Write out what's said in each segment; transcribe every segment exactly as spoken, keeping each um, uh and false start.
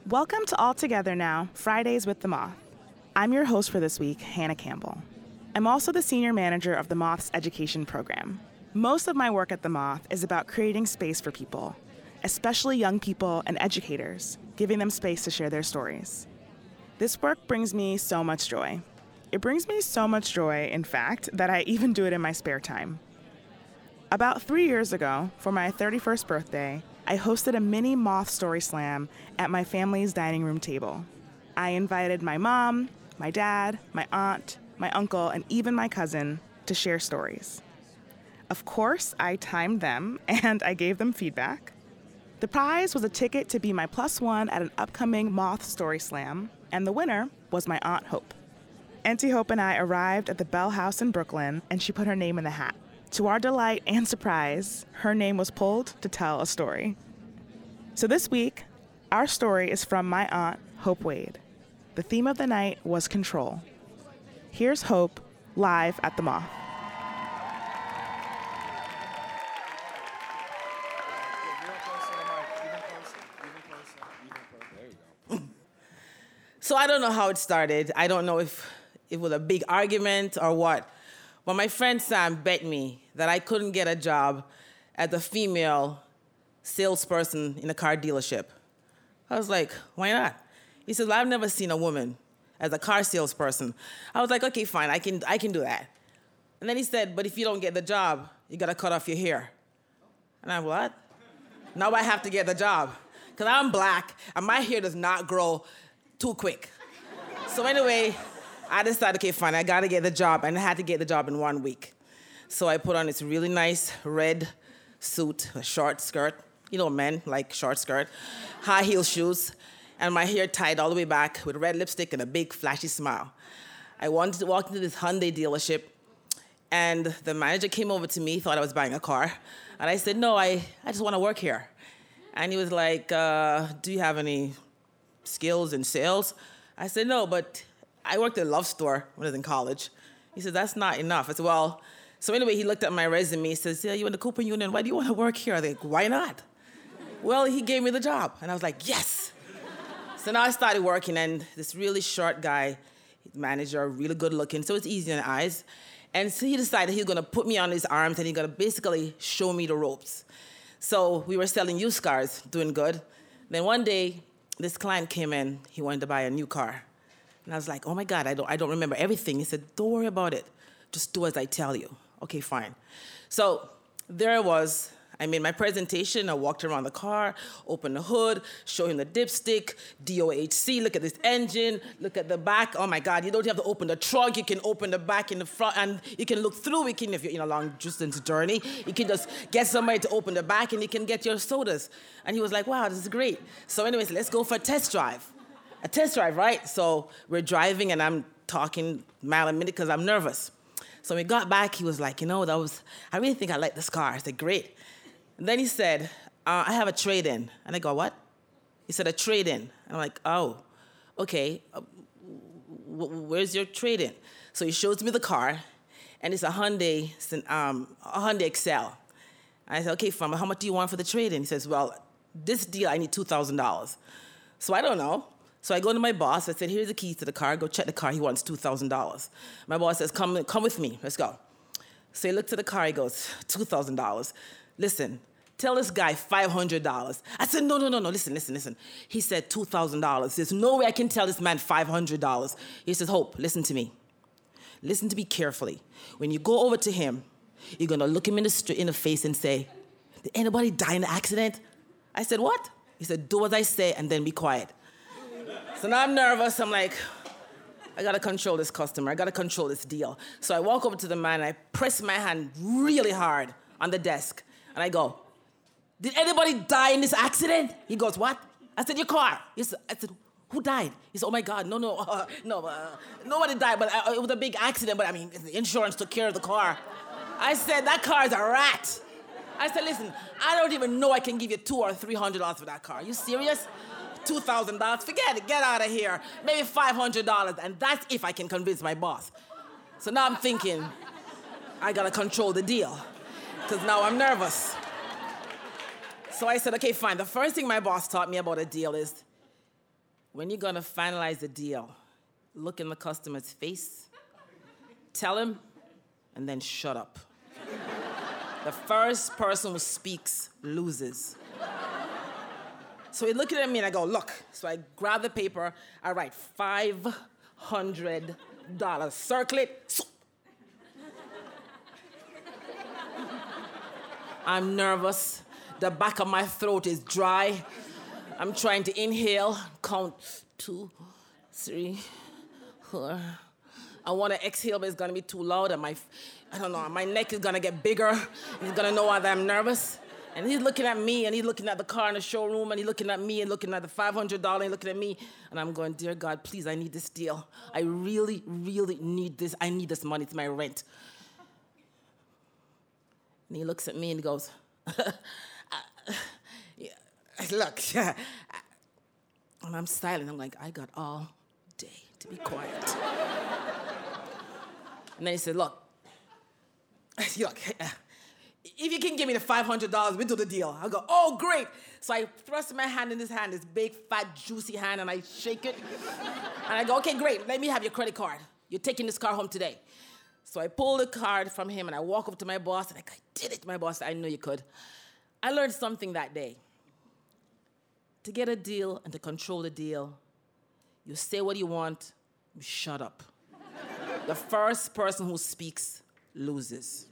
Welcome to All Together Now, Fridays with the Moth. I'm your host for this week, Hannah Campbell. I'm also the senior manager of the Moth's education program. Most of my work at the Moth is about creating space for people, especially young people and educators, giving them space to share their stories. This work brings me so much joy. It brings me so much joy, in fact, that I even do it in my spare time. About three years ago, for my thirty-first birthday, I hosted a mini Moth Story Slam at my family's dining room table. I invited my mom, my dad, my aunt, my uncle, and even my cousin to share stories. Of course, I timed them and I gave them feedback. The prize was a ticket to be my plus one at an upcoming Moth Story Slam, and the winner was my Aunt Hope. Auntie Hope and I arrived at the Bell House in Brooklyn, and she put her name in the hat. To our delight and surprise, her name was pulled to tell a story. So this week, our story is from my aunt, Hope Wade. The theme of the night was control. Here's Hope, live at the Moth. So I don't know how it started. I don't know if it was a big argument or what. But my friend Sam bet me that I couldn't get a job as a female salesperson in a car dealership. I was like, why not? He said, well, I've never seen a woman as a car salesperson. I was like, okay, fine, I can I can do that. And then he said, but if you don't get the job, you gotta cut off your hair. And I'm, what? Now I have to get the job. Because I'm black, and my hair does not grow too quick. So anyway, I decided, okay, fine, I gotta get the job, and I had to get the job in one week. So I put on this really nice red suit, a short skirt, you know, men like short skirt, high heel shoes, and my hair tied all the way back with red lipstick and a big flashy smile. I wanted to walk into this Hyundai dealership, and the manager came over to me, thought I was buying a car, and I said, no, I, I just wanna work here. And he was like, uh, do you have any skills in sales? I said, no, but I worked at a love store when I was in college. He said, that's not enough. I said, well, so anyway, he looked at my resume. He says, yeah, you're in the Cooper Union. Why do you want to work here? I was like, why not? Well, he gave me the job. And I was like, yes. So now I started working, and this really short guy, manager, really good looking, so it's easy on the eyes. And so he decided he was going to put me on his arms, and he's going to basically show me the ropes. So we were selling used cars, doing good. Then one day, this client came in. He wanted to buy a new car. And I was like, oh my God, I don't, I don't remember everything. He said, don't worry about it. Just do as I tell you. Okay, fine. So there I was. I made my presentation. I walked around the car, opened the hood, showed him the dipstick, D O H C, look at this engine, look at the back. Oh my God, you don't have to open the trunk. You can open the back in the front, and you can look through. You can, if you're in a long distance journey, you can just get somebody to open the back, and you can get your sodas. And he was like, wow, this is great. So anyways, let's go for a test drive. A test drive, right? So we're driving, and I'm talking mile a minute because I'm nervous. So when we got back, he was like, you know, that was, I really think I like this car. I said, great. And then he said, uh, I have a trade-in. And I go, what? He said, a trade-in. And I'm like, oh, okay. Uh, w- where's your trade-in? So he shows me the car, and it's a Hyundai, um, a Hyundai Excel. And I said, okay, fine, how much do you want for the trade-in? He says, well, this deal, I need two thousand dollars. So I don't know. So I go to my boss. I said, here's the keys to the car. Go check the car. He wants two thousand dollars. My boss says, come, come with me. Let's go. So he looked at the car. He goes, two thousand dollars. Listen, tell this guy five hundred dollars. I said, no, no, no, no. Listen, listen, listen. He said two thousand dollars. There's no way I can tell this man five hundred dollars. He says, Hope, listen to me. Listen to me carefully. When you go over to him, you're going to look him in the, st- in the face and say, did anybody die in the accident? I said, what? He said, do as I say and then be quiet. So now I'm nervous. I'm like, I gotta control this customer. I gotta control this deal. So I walk over to the man and I press my hand really hard on the desk. And I go, did anybody die in this accident? He goes, what? I said, your car. He said, I said, who died? He said, oh my God, no, no, uh, no, uh, nobody died, but uh, it was a big accident, but I mean, the insurance took care of the car. I said, that car is a rat. I said, listen, I don't even know I can give you two or three hundred dollars for that car. Are you serious? two thousand dollars, forget it, get out of here. Maybe five hundred dollars, and that's if I can convince my boss. So now I'm thinking, I gotta control the deal, because now I'm nervous. So I said, okay, fine. The first thing my boss taught me about a deal is when you're going to finalize the deal, look in the customer's face, tell him, and then shut up. The first person who speaks loses. So he's looking at me and I go, look. So I grab the paper, I write five hundred dollars, circle it. I'm nervous. The back of my throat is dry. I'm trying to inhale, count two, three, four. I want to exhale, but it's going to be too loud, and my, I don't know, my neck is going to get bigger. He's going to know that I'm nervous. And he's looking at me, and he's looking at the car in the showroom, and he's looking at me, and looking at the five hundred dollars, and looking at me. And I'm going, dear God, please, I need this deal. I really, really need this. I need this money. It's my rent. And he looks at me, and he goes, look. And I'm silent. I'm like, I got all day to be quiet. And then he said, look, look, if you can give me the five hundred dollars, we do the deal. I'll go, oh, great. So I thrust my hand in his hand, this big, fat, juicy hand, and I shake it. And I go, okay, great. Let me have your credit card. You're taking this car home today. So I pull the card from him, and I walk up to my boss, and I go, I did it. My boss said, I know you could. I learned something that day. To get a deal and to control the deal, you say what you want, you shut up. The first person who speaks loses.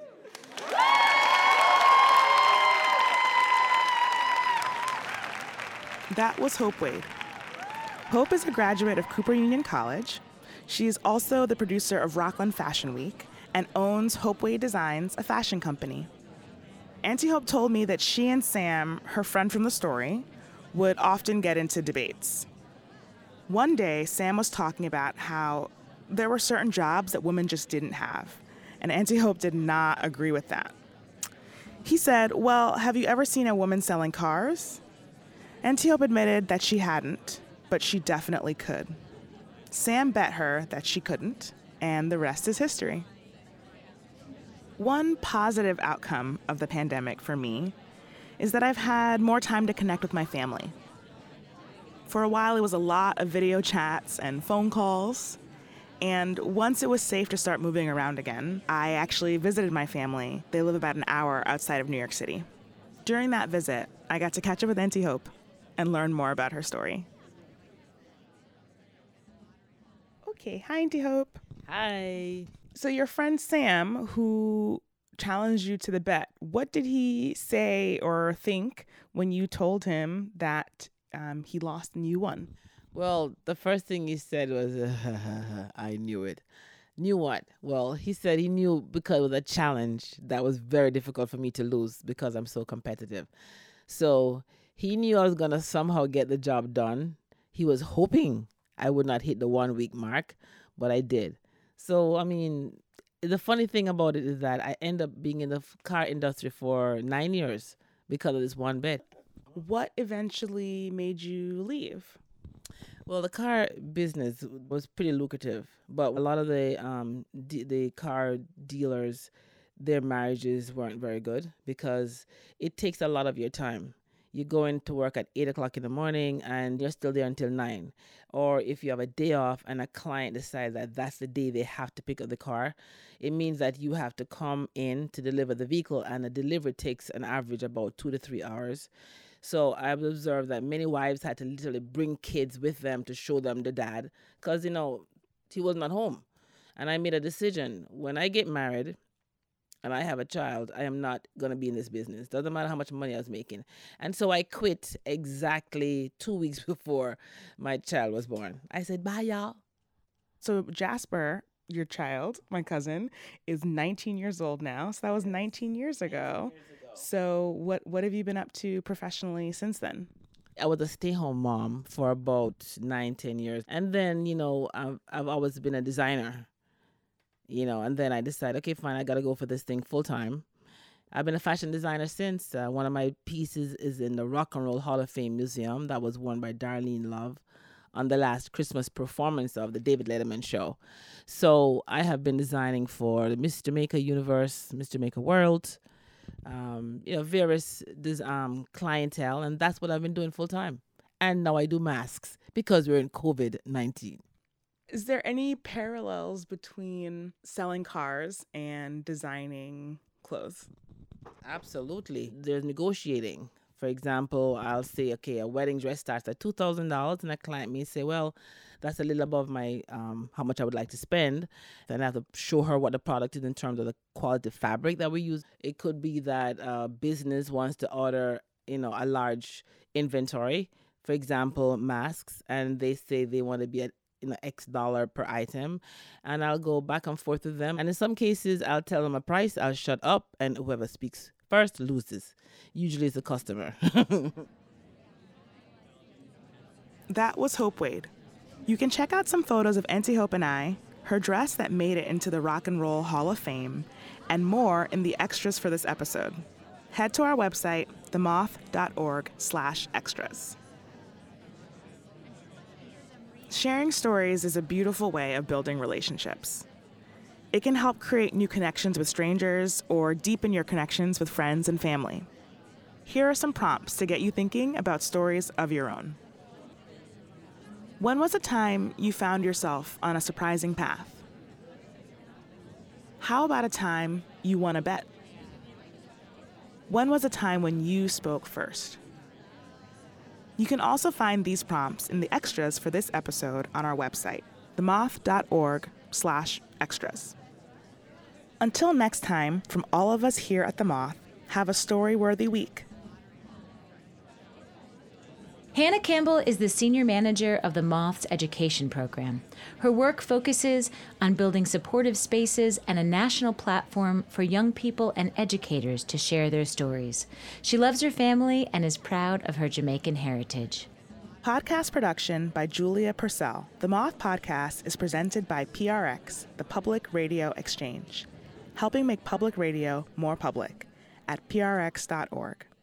That was Hope Wade. Hope is a graduate of Cooper Union College. She is also the producer of Rockland Fashion Week and owns Hope Wade Designs, a fashion company. Auntie Hope told me that she and Sam, her friend from the story, would often get into debates. One day, Sam was talking about how there were certain jobs that women just didn't have, and Auntie Hope did not agree with that. He said, well, have you ever seen a woman selling cars? Auntie Hope admitted that she hadn't, but she definitely could. Sam bet her that she couldn't, and the rest is history. One positive outcome of the pandemic for me is that I've had more time to connect with my family. For a while, it was a lot of video chats and phone calls. And once it was safe to start moving around again, I actually visited my family. They live about an hour outside of New York City. During that visit, I got to catch up with Auntie Hope and learn more about her story. Okay, hi, Auntie Hope. Hi. So your friend Sam, who challenged you to the bet, what did he say or think when you told him that um, he lost and you won? Well, the first thing he said was, uh, I knew it. Knew what? Well, he said he knew because it was a challenge that was very difficult for me to lose because I'm so competitive. So he knew I was going to somehow get the job done. He was hoping I would not hit the one week mark, but I did. So, I mean, the funny thing about it is that I end up being in the car industry for nine years because of this one bet. What eventually made you leave? Well, the car business was pretty lucrative, but a lot of the um d- the car dealers, their marriages weren't very good because it takes a lot of your time. You go into work at eight o'clock in the morning and you're still there until nine. Or if you have a day off and a client decides that that's the day they have to pick up the car, it means that you have to come in to deliver the vehicle, and the delivery takes an average about two to three hours. So I've observed that many wives had to literally bring kids with them to show them the dad because, you know, he was not home. And I made a decision. When I get married and I have a child, I am not going to be in this business. Doesn't matter how much money I was making. And so I quit exactly two weeks before my child was born. I said, bye, y'all. So Jasper, your child, my cousin, is nineteen years old now. So that was nineteen years ago. So what, what have you been up to professionally since then? I was a stay-home mom for about nine, ten years. And then, you know, I've, I've always been a designer, you know, and then I decided, okay, fine, I got to go for this thing full-time. I've been a fashion designer since. Uh, one of my pieces is in the Rock and Roll Hall of Fame Museum that was worn by Darlene Love on the last Christmas performance of the David Letterman show. So I have been designing for the Miss Jamaica Universe, Miss Jamaica World, um, you know, various this, um, clientele, and that's what I've been doing full time. And now I do masks because we're in COVID nineteen. Is there any parallels between selling cars and designing clothes? Absolutely. There's negotiating. For example, I'll say, okay, a wedding dress starts at two thousand dollars, and a client may say, well, that's a little above my um, how much I would like to spend. Then I have to show her what the product is in terms of the quality of fabric that we use. It could be that a business wants to order, you know, a large inventory, for example, masks, and they say they want to be at you know, X dollar per item, and I'll go back and forth with them. And in some cases, I'll tell them a price, I'll shut up, and whoever speaks first loses. Usually it's the customer. That was Hope Wade. You can check out some photos of Auntie Hope and I, her dress that made it into the Rock and Roll Hall of Fame, and more in the extras for this episode. Head to our website, themoth.org slash extras. Sharing stories is a beautiful way of building relationships. It can help create new connections with strangers or deepen your connections with friends and family. Here are some prompts to get you thinking about stories of your own. When was a time you found yourself on a surprising path? How about a time you won a bet? When was a time when you spoke first? You can also find these prompts in the extras for this episode on our website, themoth.org slash extras. Until next time, from all of us here at The Moth, have a story-worthy week. Hannah Campbell is the Senior Manager of the Moth's Education Program. Her work focuses on building supportive spaces and a national platform for young people and educators to share their stories. She loves her family and is proud of her Jamaican heritage. Podcast production by Julia Purcell. The Moth Podcast is presented by P R X, the Public Radio Exchange, helping make public radio more public at P R X dot org.